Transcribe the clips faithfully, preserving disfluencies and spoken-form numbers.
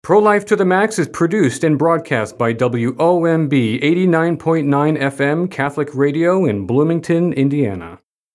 Pro-Life to the Max is produced and broadcast by W O M B eighty-nine point nine F M Catholic Radio in Bloomington, Indiana.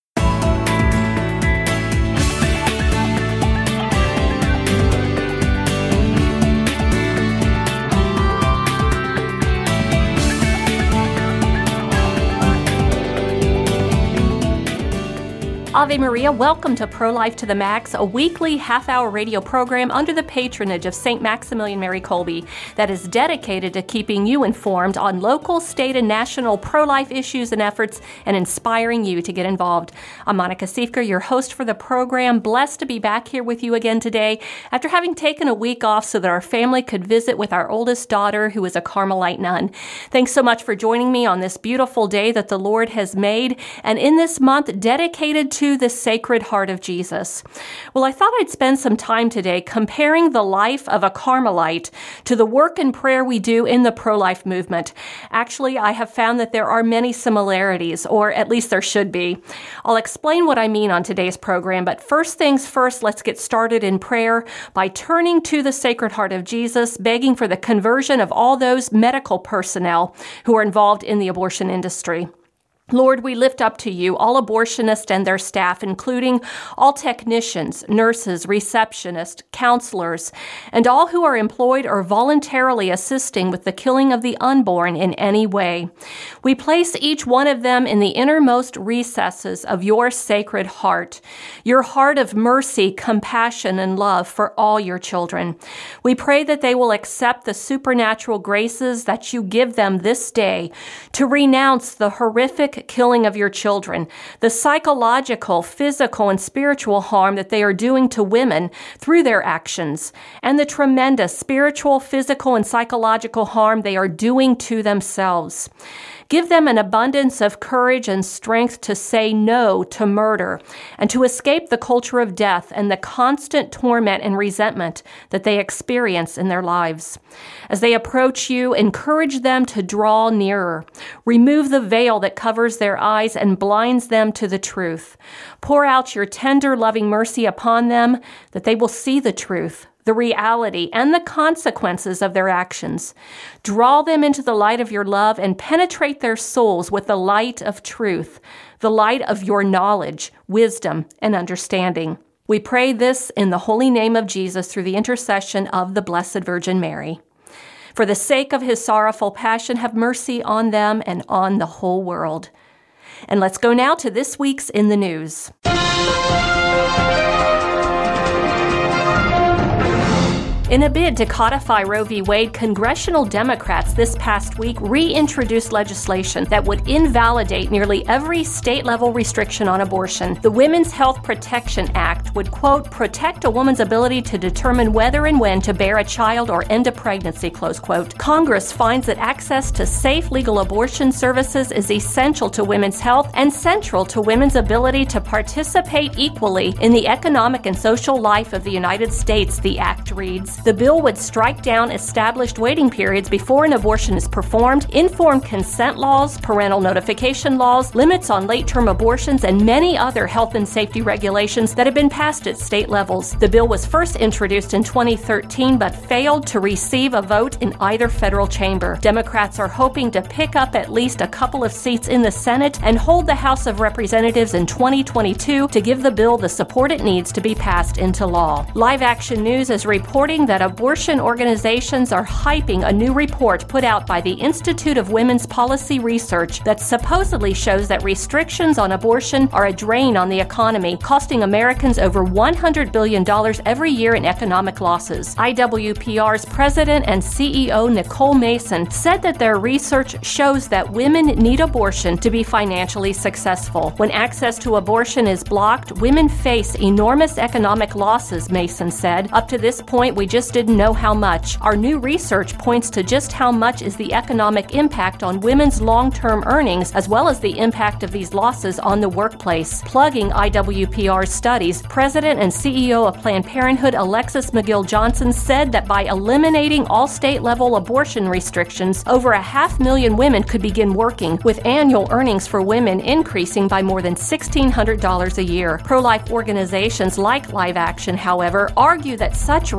Ave Maria, welcome to Pro-Life to the Max, a weekly half-hour radio program under the patronage of Saint Maximilian Mary Kolbe that is dedicated to keeping you informed on local, state, and national pro-life issues and efforts and inspiring you to get involved. I'm Monica Siefker, your host for the program. Blessed to be back here with you again today after having taken a week off so that our family could visit with our oldest daughter, who is a Carmelite nun. Thanks so much for joining me on this beautiful day that the Lord has made, and in this month dedicated to the Sacred Heart of Jesus. Well, I thought I'd spend some time today comparing the life of a Carmelite to the work and prayer we do in the pro-life movement. Actually, I have found that there are many similarities, or at least there should be. I'll explain what I mean on today's program, but first things first, let's get started in prayer by turning to the Sacred Heart of Jesus, begging for the conversion of all those medical personnel who are involved in the abortion industry. Lord, we lift up to you all abortionists and their staff, including all technicians, nurses, receptionists, counselors, and all who are employed or voluntarily assisting with the killing of the unborn in any way. We place each one of them in the innermost recesses of your sacred heart, your heart of mercy, compassion, and love for all your children. We pray that they will accept the supernatural graces that you give them this day to renounce the horrific killing of your children, the psychological, physical, and spiritual harm that they are doing to women through their actions, and the tremendous spiritual, physical, and psychological harm they are doing to themselves. Give them an abundance of courage and strength to say no to murder and to escape the culture of death and the constant torment and resentment that they experience in their lives. As they approach you, encourage them to draw nearer. Remove the veil that covers their eyes and blinds them to the truth. Pour out your tender, loving mercy upon them that they will see the truth, the reality, and the consequences of their actions. Draw them into the light of your love and penetrate their souls with the light of truth, the light of your knowledge, wisdom, and understanding. We pray this in the holy name of Jesus through the intercession of the Blessed Virgin Mary. For the sake of his sorrowful passion, have mercy on them and on the whole world. And let's go now to this week's In the News. In a bid to codify Roe v. Wade, congressional Democrats this past week reintroduced legislation that would invalidate nearly every state-level restriction on abortion. The Women's Health Protection Act would, quote, protect a woman's ability to determine whether and when to bear a child or end a pregnancy, close quote. Congress finds that access to safe legal abortion services is essential to women's health and central to women's ability to participate equally in the economic and social life of the United States, the act reads. The bill would strike down established waiting periods before an abortion is performed, informed consent laws, parental notification laws, limits on late-term abortions, and many other health and safety regulations that have been passed at state levels. The bill was first introduced in twenty thirteen but failed to receive a vote in either federal chamber. Democrats are hoping to pick up at least a couple of seats in the Senate and hold the House of Representatives in twenty twenty-two to give the bill the support it needs to be passed into law. Live Action News is reporting that abortion organizations are hyping a new report put out by the Institute of Women's Policy Research that supposedly shows that restrictions on abortion are a drain on the economy, costing Americans over one hundred billion dollars every year in economic losses. I W P R's president and C E O Nicole Mason said that their research shows that women need abortion to be financially successful. When access to abortion is blocked, women face enormous economic losses, Mason said. Up to this point, we just didn't know how much. Our new research points to just how much is the economic impact on women's long-term earnings, as well as the impact of these losses on the workplace. Plugging I W P R's studies, President and C E O of Planned Parenthood Alexis McGill Johnson said that by eliminating all state-level abortion restrictions, over a half million women could begin working, with annual earnings for women increasing by more than sixteen hundred dollars a year. Pro-life organizations like Live Action, however, argue that such research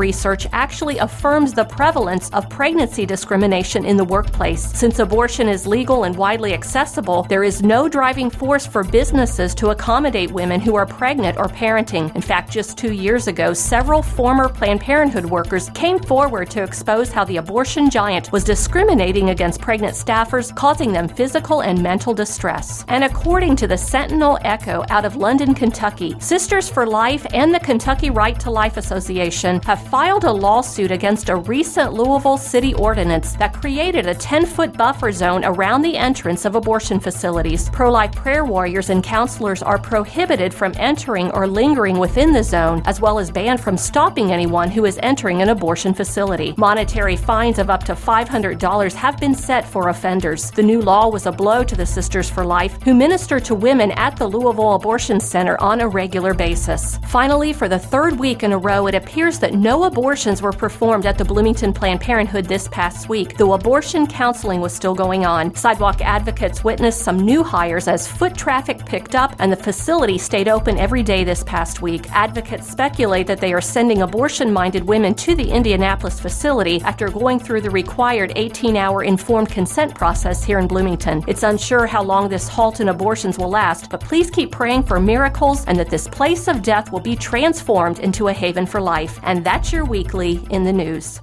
research actually affirms the prevalence of pregnancy discrimination in the workplace. Since abortion is legal and widely accessible, there is no driving force for businesses to accommodate women who are pregnant or parenting. In fact, just two years ago, several former Planned Parenthood workers came forward to expose how the abortion giant was discriminating against pregnant staffers, causing them physical and mental distress. And according to the Sentinel Echo out of London, Kentucky, Sisters for Life and the Kentucky Right to Life Association have filed a lawsuit against a recent Louisville city ordinance that created a ten-foot buffer zone around the entrance of abortion facilities. Pro-life prayer warriors and counselors are prohibited from entering or lingering within the zone, as well as banned from stopping anyone who is entering an abortion facility. Monetary fines of up to five hundred dollars have been set for offenders. The new law was a blow to the Sisters for Life, who minister to women at the Louisville Abortion Center on a regular basis. Finally, for the third week in a row, it appears that no abortions were performed at the Bloomington Planned Parenthood this past week, though abortion counseling was still going on. Sidewalk advocates witnessed some new hires as foot traffic picked up and the facility stayed open every day this past week. Advocates speculate that they are sending abortion-minded women to the Indianapolis facility after going through the required eighteen-hour informed consent process here in Bloomington. It's unsure how long this halt in abortions will last, but please keep praying for miracles and that this place of death will be transformed into a haven for life. And that's your weekly in the news.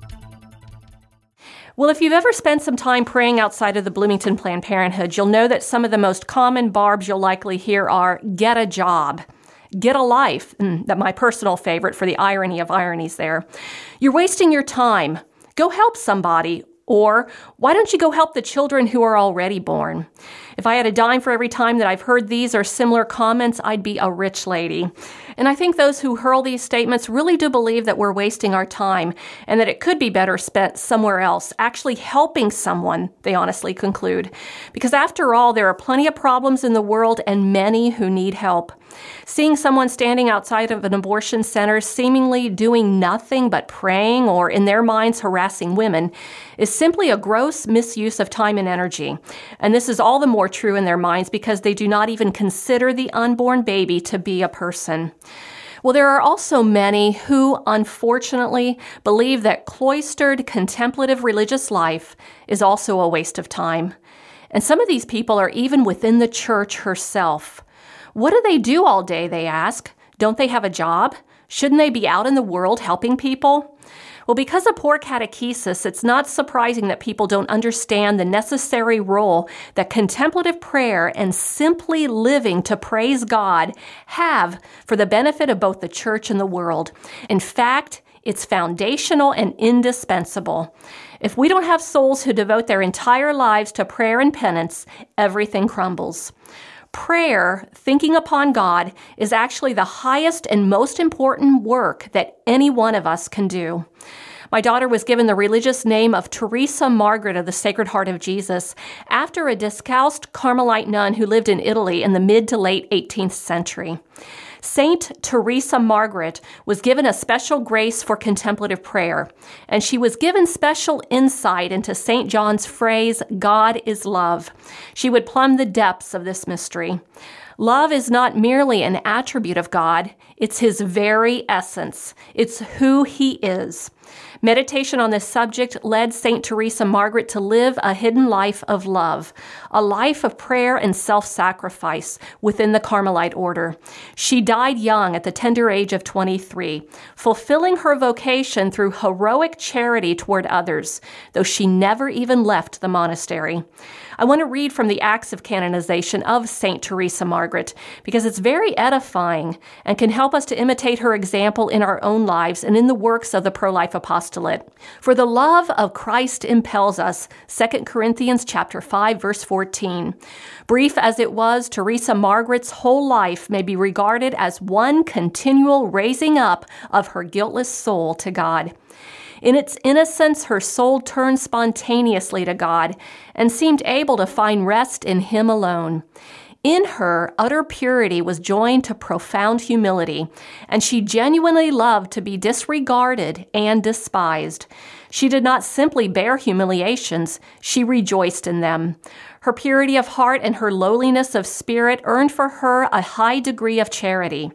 Well, if you've ever spent some time praying outside of the Bloomington Planned Parenthood, you'll know that some of the most common barbs you'll likely hear are, get a job, get a life, mm, that my personal favorite for the irony of ironies there. You're wasting your time. Go help somebody. Or, why don't you go help the children who are already born? If I had a dime for every time that I've heard these or similar comments, I'd be a rich lady. And I think those who hurl these statements really do believe that we're wasting our time and that it could be better spent somewhere else, actually helping someone, they honestly conclude. Because after all, there are plenty of problems in the world and many who need help. Seeing someone standing outside of an abortion center seemingly doing nothing but praying or, in their minds, harassing women is simply a gross misuse of time and energy. And this is all the more true in their minds because they do not even consider the unborn baby to be a person. Well, there are also many who, unfortunately, believe that cloistered, contemplative religious life is also a waste of time. And some of these people are even within the church herself. What do they do all day, they ask? Don't they have a job? Shouldn't they be out in the world helping people? Well, because of poor catechesis, it's not surprising that people don't understand the necessary role that contemplative prayer and simply living to praise God have for the benefit of both the church and the world. In fact, it's foundational and indispensable. If we don't have souls who devote their entire lives to prayer and penance, everything crumbles. Prayer, thinking upon God, is actually the highest and most important work that any one of us can do. My daughter was given the religious name of Teresa Margaret of the Sacred Heart of Jesus after a Discalced Carmelite nun who lived in Italy in the mid to late eighteenth century. Saint Teresa Margaret was given a special grace for contemplative prayer, and she was given special insight into Saint John's phrase, God is love. She would plumb the depths of this mystery. Love is not merely an attribute of God, it's his very essence. It's who he is. Meditation on this subject led Saint Teresa Margaret to live a hidden life of love, a life of prayer and self-sacrifice within the Carmelite order. She died young at the tender age of twenty-three, fulfilling her vocation through heroic charity toward others, though she never even left the monastery. I want to read from the Acts of Canonization of Saint Teresa Margaret because it's very edifying and can help us to imitate her example in our own lives and in the works of the pro-life apostolate. For the love of Christ impels us, Second Corinthians chapter five, verse fourteen. Brief as it was, Teresa Margaret's whole life may be regarded as one continual raising up of her guiltless soul to God. In its innocence, her soul turned spontaneously to God and seemed able to find rest in him alone. In her, utter purity was joined to profound humility, and she genuinely loved to be disregarded and despised. She did not simply bear humiliations, she rejoiced in them. Her purity of heart and her lowliness of spirit earned for her a high degree of charity.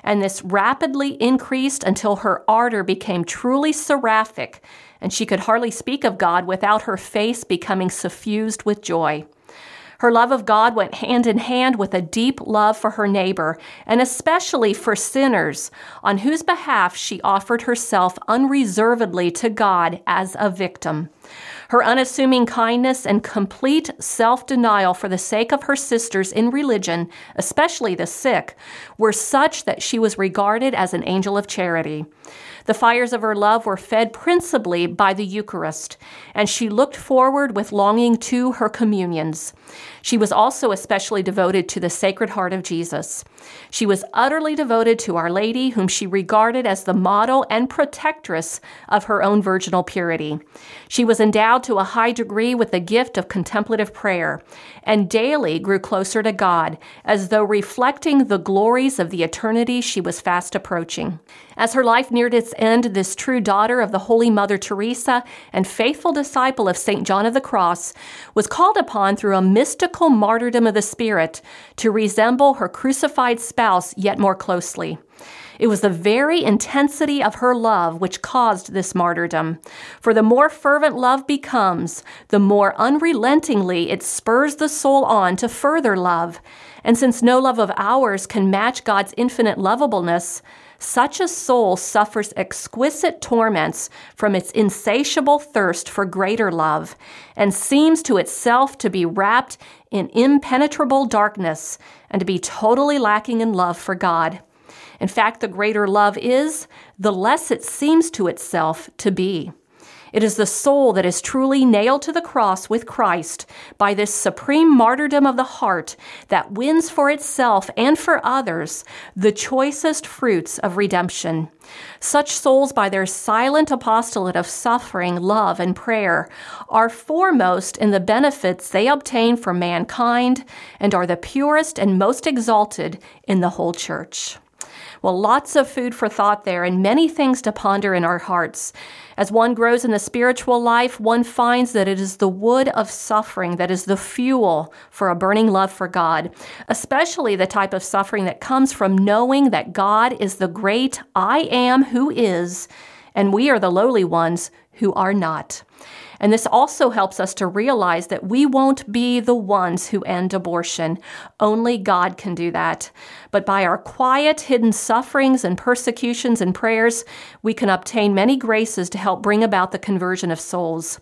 and this rapidly increased until her ardor became truly seraphic, and she could hardly speak of God without her face becoming suffused with joy. Her love of God went hand in hand with a deep love for her neighbor, and especially for sinners, on whose behalf she offered herself unreservedly to God as a victim. Her unassuming kindness and complete self-denial for the sake of her sisters in religion, especially the sick, were such that she was regarded as an angel of charity. The fires of her love were fed principally by the Eucharist, and she looked forward with longing to her communions. She was also especially devoted to the Sacred Heart of Jesus. She was utterly devoted to Our Lady, whom she regarded as the model and protectress of her own virginal purity. She was endowed to a high degree with the gift of contemplative prayer, and daily grew closer to God, as though reflecting the glories of the eternity she was fast approaching. As her life neared its end, this true daughter of the Holy Mother Teresa and faithful disciple of Saint John of the Cross was called upon through a mystical martyrdom of the Spirit to resemble her crucified spouse yet more closely. It was the very intensity of her love which caused this martyrdom. For the more fervent love becomes, the more unrelentingly it spurs the soul on to further love. And since no love of ours can match God's infinite lovableness, such a soul suffers exquisite torments from its insatiable thirst for greater love, and seems to itself to be wrapped in impenetrable darkness, and to be totally lacking in love for God. In fact, the greater love is, the less it seems to itself to be. It is the soul that is truly nailed to the cross with Christ by this supreme martyrdom of the heart that wins for itself and for others the choicest fruits of redemption. Such souls, by their silent apostolate of suffering, love, and prayer, are foremost in the benefits they obtain from mankind and are the purest and most exalted in the whole Church. Well, lots of food for thought there and many things to ponder in our hearts. As one grows in the spiritual life, one finds that it is the wood of suffering that is the fuel for a burning love for God, especially the type of suffering that comes from knowing that God is the great I am who is, and we are the lowly ones who are not. And this also helps us to realize that we won't be the ones who end abortion. Only God can do that. But by our quiet, hidden sufferings and persecutions and prayers, we can obtain many graces to help bring about the conversion of souls.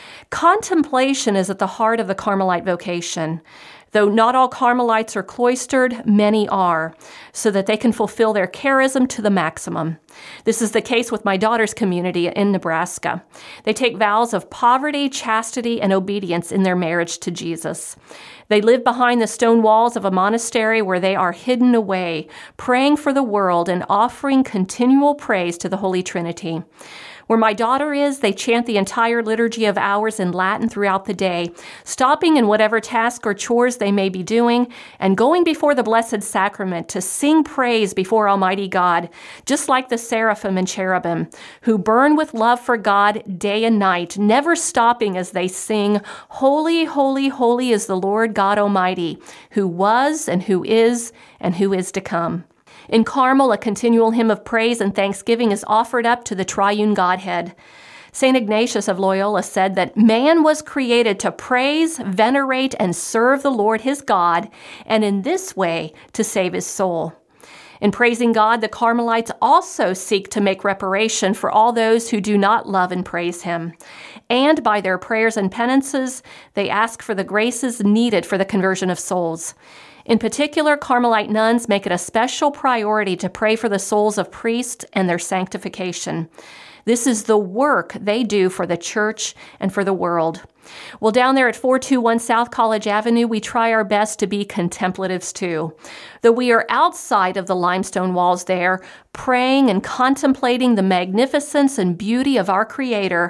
Contemplation is at the heart of the Carmelite vocation. Though not all Carmelites are cloistered, many are, so that they can fulfill their charism to the maximum. This is the case with my daughter's community in Nebraska. They take vows of poverty, chastity, and obedience in their marriage to Jesus. They live behind the stone walls of a monastery where they are hidden away, praying for the world and offering continual praise to the Holy Trinity. Where my daughter is, they chant the entire liturgy of hours in Latin throughout the day, stopping in whatever task or chores they may be doing, and going before the Blessed Sacrament to sing praise before Almighty God, just like the seraphim and cherubim, who burn with love for God day and night, never stopping as they sing, "Holy, holy, holy is the Lord God Almighty, who was and who is and who is to come." In Carmel, a continual hymn of praise and thanksgiving is offered up to the triune Godhead. Saint Ignatius of Loyola said that man was created to praise, venerate, and serve the Lord his God, and in this way to save his soul. In praising God, the Carmelites also seek to make reparation for all those who do not love and praise him. And by their prayers and penances, they ask for the graces needed for the conversion of souls. In particular, Carmelite nuns make it a special priority to pray for the souls of priests and their sanctification. This is the work they do for the church and for the world. Well, down there at four two one South College Avenue, we try our best to be contemplatives too. Though we are outside of the limestone walls there, praying and contemplating the magnificence and beauty of our Creator,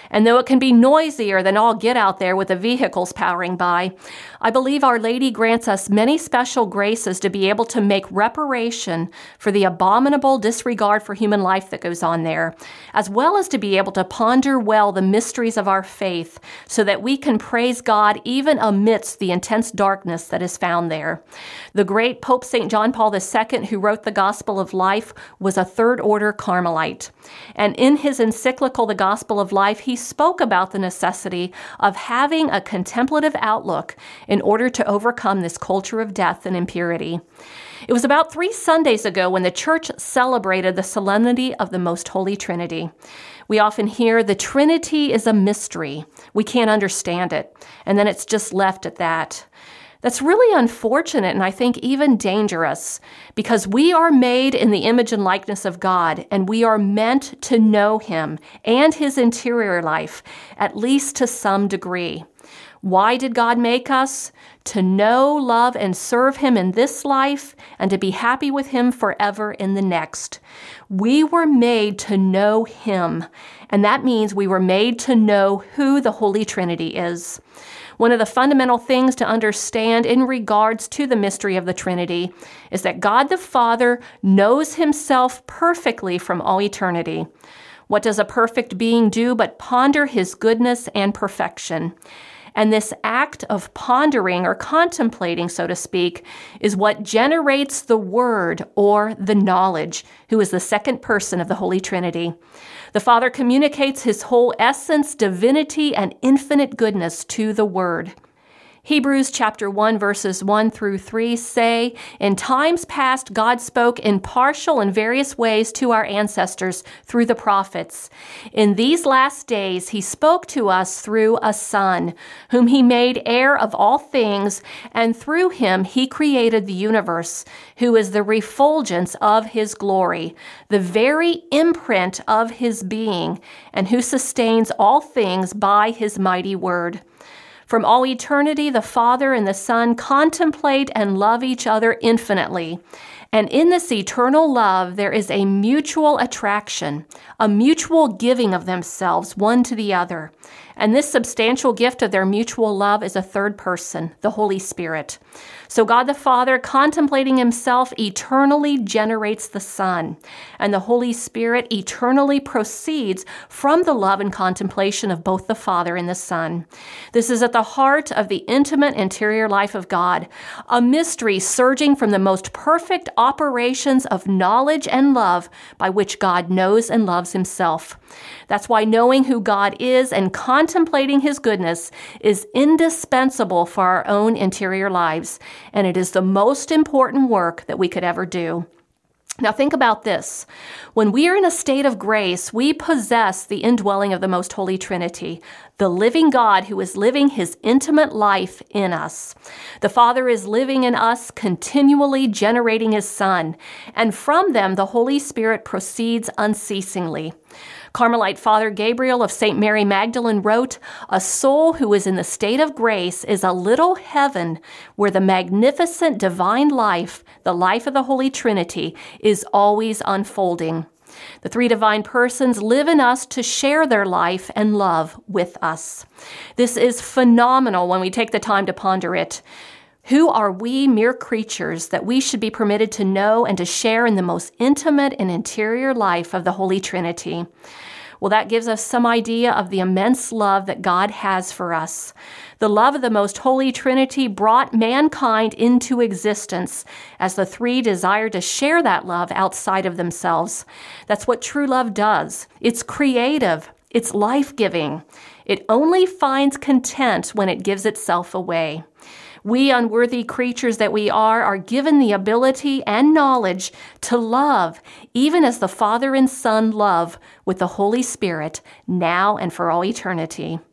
And though it can be noisier than all get out there with the vehicles powering by, I believe Our Lady grants us many special graces to be able to make reparation for the abominable disregard for human life that goes on there, as well as to be able to ponder well the mysteries of our faith so that we can praise God even amidst the intense darkness that is found there. The great Pope Saint John Paul the Second, who wrote the Gospel of Life, was a third-order Carmelite. And in his encyclical, The Gospel of Life, he spoke about the necessity of having a contemplative outlook in order to overcome this culture of death and impurity. It was about three Sundays ago when the church celebrated the solemnity of the Most Holy Trinity. We often hear the Trinity is a mystery. We can't understand it. And then it's just left at that. That's really unfortunate and I think even dangerous, because we are made in the image and likeness of God, and we are meant to know Him and His interior life, at least to some degree. Why did God make us? To know, love, and serve Him in this life, and to be happy with Him forever in the next. We were made to know Him, and that means we were made to know who the Holy Trinity is. One of the fundamental things to understand in regards to the mystery of the Trinity is that God the Father knows Himself perfectly from all eternity. What does a perfect being do but ponder His goodness and perfection? And this act of pondering or contemplating, so to speak, is what generates the Word or the knowledge, who is the second person of the Holy Trinity. The Father communicates His whole essence, divinity, and infinite goodness to the Word. Hebrews chapter one, verses one through three say, "In times past, God spoke in partial and various ways to our ancestors through the prophets. In these last days, He spoke to us through a Son, whom He made heir of all things, and through Him He created the universe, who is the refulgence of His glory, the very imprint of His being, and who sustains all things by His mighty word." From all eternity, the Father and the Son contemplate and love each other infinitely. And in this eternal love, there is a mutual attraction, a mutual giving of themselves one to the other. And this substantial gift of their mutual love is a third person, the Holy Spirit. So God the Father, contemplating Himself, eternally generates the Son, and the Holy Spirit eternally proceeds from the love and contemplation of both the Father and the Son. This is at the heart of the intimate interior life of God, a mystery surging from the most perfect operations of knowledge and love by which God knows and loves Himself. That's why knowing who God is and contemplating His goodness is indispensable for our own interior lives, and it is the most important work that we could ever do. Now think about this. When we are in a state of grace, we possess the indwelling of the Most Holy Trinity, the living God who is living His intimate life in us. The Father is living in us, continually generating His Son, and from them the Holy Spirit proceeds unceasingly. Carmelite Father Gabriel of Saint Mary Magdalene wrote, "A soul who is in the state of grace is a little heaven where the magnificent divine life, the life of the Holy Trinity, is always unfolding." The three divine persons live in us to share their life and love with us. This is phenomenal when we take the time to ponder it. Who are we, mere creatures, that we should be permitted to know and to share in the most intimate and interior life of the Holy Trinity? Well, that gives us some idea of the immense love that God has for us. The love of the Most Holy Trinity brought mankind into existence as the three desire to share that love outside of themselves. That's what true love does. It's creative. It's life-giving. It only finds content when it gives itself away. We unworthy creatures that we are are given the ability and knowledge to love, even as the Father and Son love with the Holy Spirit, now and for all eternity.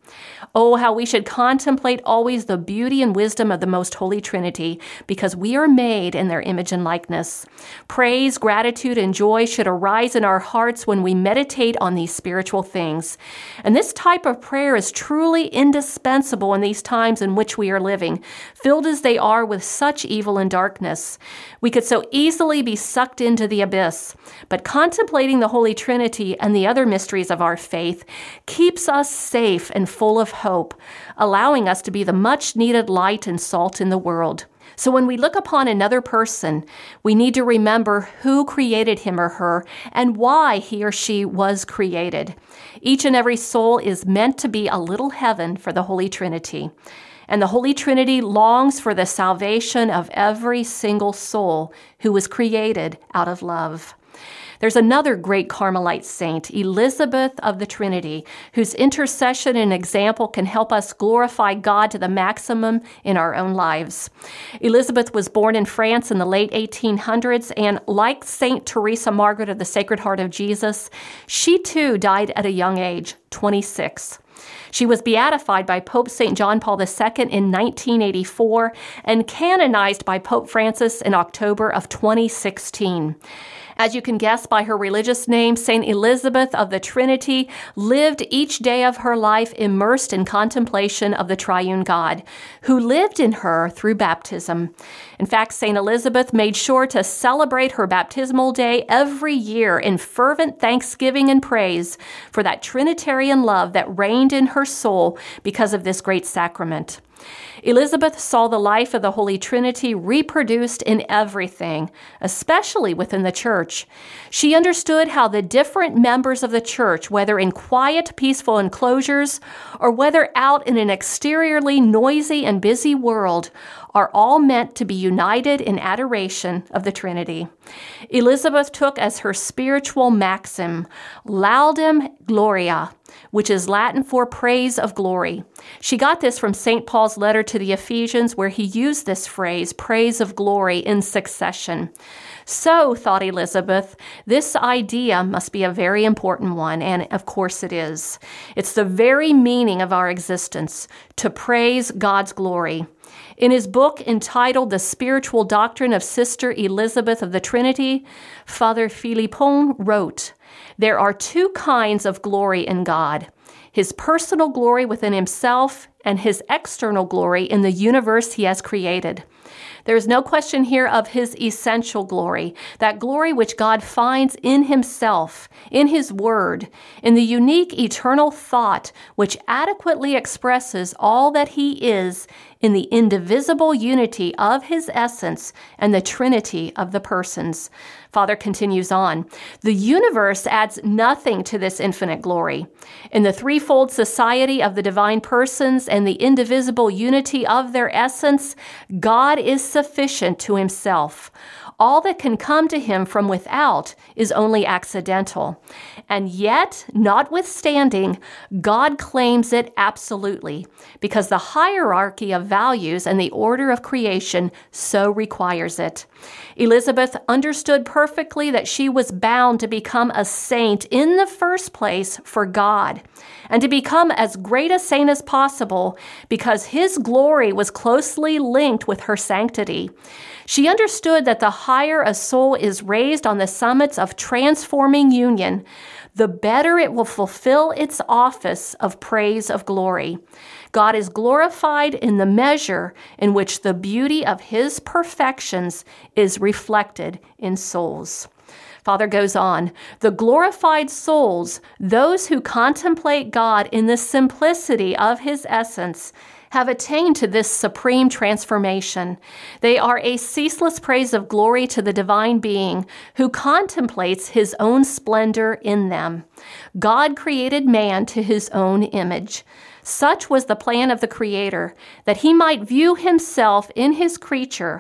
Oh, how we should contemplate always the beauty and wisdom of the Most Holy Trinity, because we are made in their image and likeness. Praise, gratitude, and joy should arise in our hearts when we meditate on these spiritual things. And this type of prayer is truly indispensable in these times in which we are living, filled as they are with such evil and darkness. We could so easily be sucked into the abyss, but contemplating the Holy Trinity and the other mysteries of our faith keeps us safe and full of hope, allowing us to be the much-needed light and salt in the world. So when we look upon another person, we need to remember who created him or her and why he or she was created. Each and every soul is meant to be a little heaven for the Holy Trinity. And the Holy Trinity longs for the salvation of every single soul who was created out of love. There's another great Carmelite saint, Elizabeth of the Trinity, whose intercession and example can help us glorify God to the maximum in our own lives. Elizabeth was born in France in the late eighteen hundreds, and like Saint Teresa Margaret of the Sacred Heart of Jesus, she too died at a young age, twenty-six. She was beatified by Pope Saint John Paul the Second in nineteen eighty-four and canonized by Pope Francis in October of twenty sixteen. As you can guess by her religious name, Saint Elizabeth of the Trinity lived each day of her life immersed in contemplation of the triune God, who lived in her through baptism. In fact, Saint Elizabeth made sure to celebrate her baptismal day every year in fervent thanksgiving and praise for that Trinitarian love that reigned in her soul because of this great sacrament. Elizabeth saw the life of the Holy Trinity reproduced in everything, especially within the church. She understood how the different members of the church, whether in quiet, peaceful enclosures or whether out in an exteriorly noisy and busy world, are all meant to be united in adoration of the Trinity. Elizabeth took as her spiritual maxim, Laudem Gloria, which is Latin for praise of glory. She got this from Saint Paul's letter to the Ephesians, where he used this phrase, praise of glory, in succession. So, thought Elizabeth, this idea must be a very important one, and of course it is. It's the very meaning of our existence, to praise God's glory. In his book entitled The Spiritual Doctrine of Sister Elizabeth of the Trinity, Father Philippon wrote, "There are two kinds of glory in God, his personal glory within himself and his external glory in the universe he has created. There is no question here of his essential glory, that glory which God finds in himself, in his word, in the unique eternal thought which adequately expresses all that he is in the indivisible unity of his essence and the trinity of the persons." Father continues on, "The universe adds nothing to this infinite glory. In the threefold society of the divine persons and the indivisible unity of their essence, God is sufficient to himself. All that can come to him from without is only accidental. And yet, notwithstanding, God claims it absolutely, because the hierarchy of values and the order of creation so requires it." Elizabeth understood perfectly that she was bound to become a saint in the first place for God, and to become as great a saint as possible because his glory was closely linked with her sanctity. She understood that the higher a soul is raised on the summits of transforming union, the better it will fulfill its office of praise of glory. God is glorified in the measure in which the beauty of his perfections is reflected in souls. Father goes on, "The glorified souls, those who contemplate God in the simplicity of his essence, have attained to this supreme transformation. They are a ceaseless praise of glory to the divine being who contemplates his own splendor in them. God created man to his own image. Such was the plan of the Creator, that he might view himself in his creature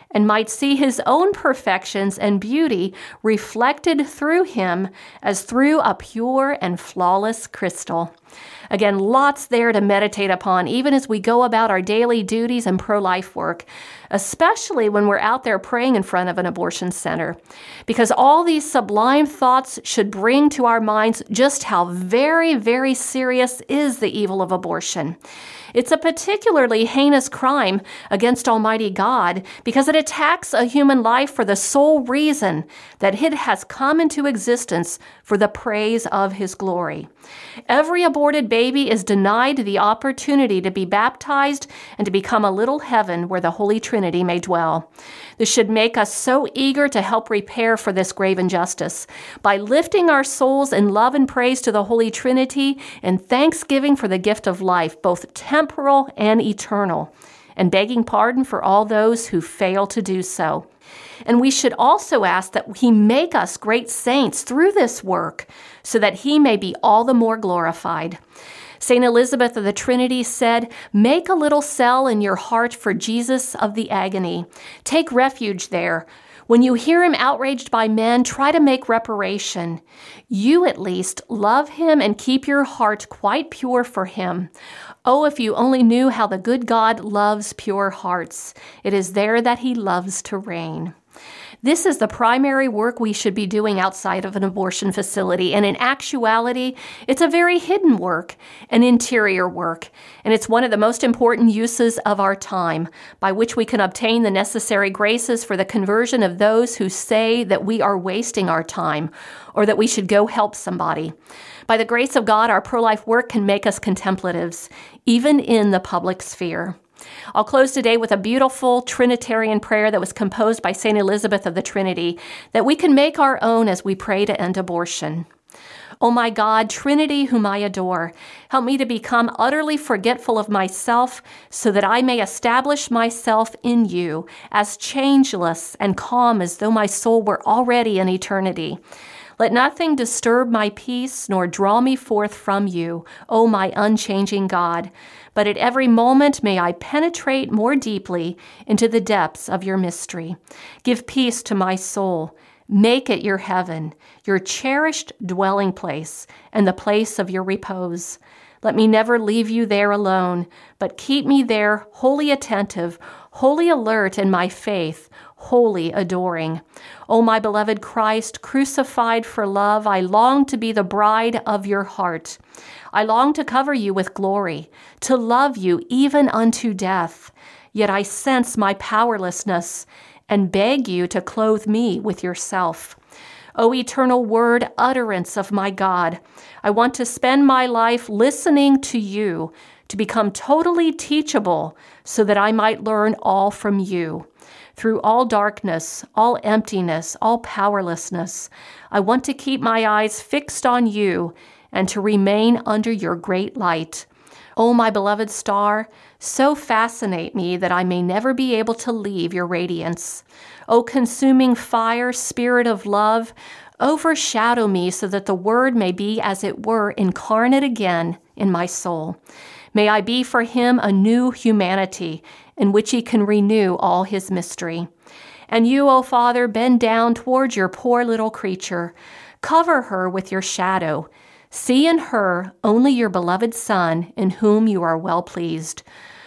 and might see his own perfections and beauty reflected through him as through a pure and flawless crystal. Again, lots there to meditate upon, even as we go about our daily duties and pro-life work, especially when we're out there praying in front of an abortion center, because all these sublime thoughts should bring to our minds just how very, very serious is the evil of abortion. It's a particularly heinous crime against Almighty God because it attacks a human life for the sole reason that it has come into existence for the praise of His glory. Every aborted baby is denied the opportunity to be baptized and to become a little heaven where the Holy Trinity may dwell. This should make us so eager to help repair for this grave injustice by lifting our souls in love and praise to the Holy Trinity and thanksgiving for the gift of life, both temporal and eternal, and begging pardon for all those who fail to do so. And we should also ask that He make us great saints through this work so that He may be all the more glorified. Saint Elizabeth of the Trinity said, "Make a little cell in your heart for Jesus of the agony. Take refuge there. When you hear Him outraged by men, try to make reparation. You, at least, love Him and keep your heart quite pure for Him. Oh, if you only knew how the good God loves pure hearts. It is there that He loves to reign." This is the primary work we should be doing outside of an abortion facility, and in actuality, it's a very hidden work, an interior work, and it's one of the most important uses of our time, by which we can obtain the necessary graces for the conversion of those who say that we are wasting our time, or that we should go help somebody. By the grace of God, our pro-life work can make us contemplatives, even in the public sphere. I'll close today with a beautiful Trinitarian prayer that was composed by Saint Elizabeth of the Trinity that we can make our own as we pray to end abortion. O my God, Trinity whom I adore, help me to become utterly forgetful of myself so that I may establish myself in you as changeless and calm as though my soul were already in eternity. Let nothing disturb my peace nor draw me forth from you, O my unchanging God. But at every moment may I penetrate more deeply into the depths of your mystery. Give peace to my soul. Make it your heaven, your cherished dwelling place, and the place of your repose. Let me never leave you there alone, but keep me there wholly attentive, wholly alert in my faith, wholly adoring. O my beloved Christ, crucified for love, I long to be the bride of your heart. I long to cover you with glory, to love you even unto death. Yet I sense my powerlessness and beg you to clothe me with yourself. O eternal word, utterance of my God, I want to spend my life listening to you, to become totally teachable so that I might learn all from you. Through all darkness, all emptiness, all powerlessness, I want to keep my eyes fixed on you and to remain under your great light. O my beloved star, so fascinate me that I may never be able to leave your radiance. O consuming fire, spirit of love, overshadow me so that the word may be, as it were, incarnate again in my soul. May I be for him a new humanity in which he can renew all his mystery. And you, O Father, bend down towards your poor little creature. Cover her with your shadow. See in her only your beloved Son, in whom you are well pleased.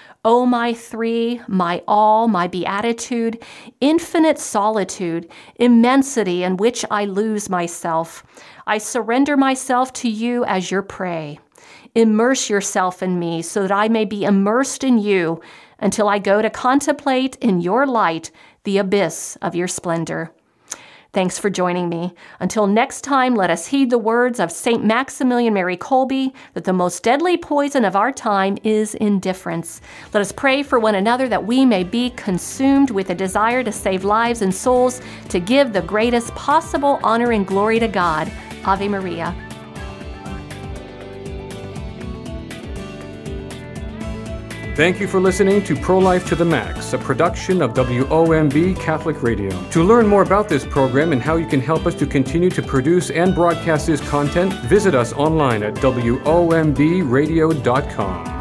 O my three, my all, my beatitude, infinite solitude, immensity in which I lose myself, I surrender myself to you as your prey. Immerse yourself in me so that I may be immersed in you until I go to contemplate in your light the abyss of your splendor. Thanks for joining me. Until next time, let us heed the words of Saint Maximilian Mary Kolbe that the most deadly poison of our time is indifference. Let us pray for one another that we may be consumed with a desire to save lives and souls, to give the greatest possible honor and glory to God. Ave Maria. Thank you for listening to Pro-Life to the Max, a production of W O M B Catholic Radio. To learn more about this program and how you can help us to continue to produce and broadcast this content, visit us online at W O M B radio dot com.